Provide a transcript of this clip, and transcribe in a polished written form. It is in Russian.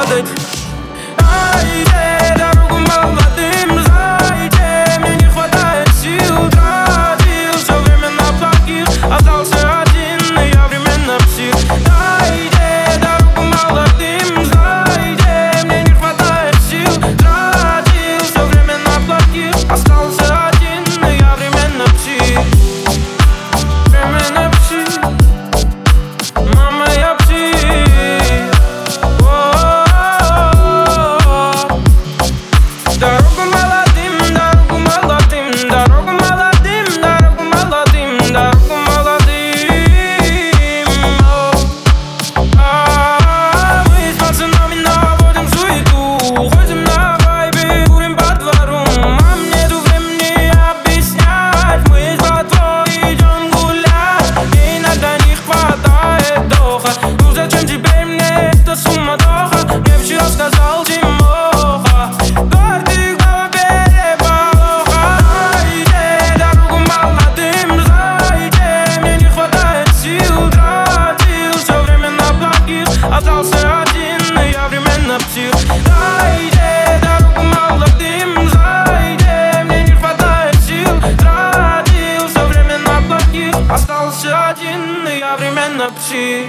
падать. Зайди, дорогу молодым, зайди. Мне не хватает сил, тратил все время на плохих. Остался один, и я временно псих. Зайди, дорогу молодым, зайди. Мне не хватает сил, тратил все время на плохих. Остался один, и я временно псих. Временно псих. Мама, я псих. Дорогу молодым, дорогу молодым, дорогу молодым, дорогу молодым, дорогу молодым. Мы с пацанами наводим суету, ходим на вайбе, курим по двору. Мам, нету времени объяснять, мы с братвой идем гулять. Мне иногда не хватает доха. Ну зачем теперь мне эта суматоха? Мне вчера сказал Тимоха, гордый в голове переполоха. Зайди, дорогу молодым, зайди. Мне не хватает сил, тратил все время на плохих. Остался один, и я временно псих. Зайди, дорогу молодым, зайди. Мне не хватает сил, тратил все время на плохих. Остался один, и я временно псих.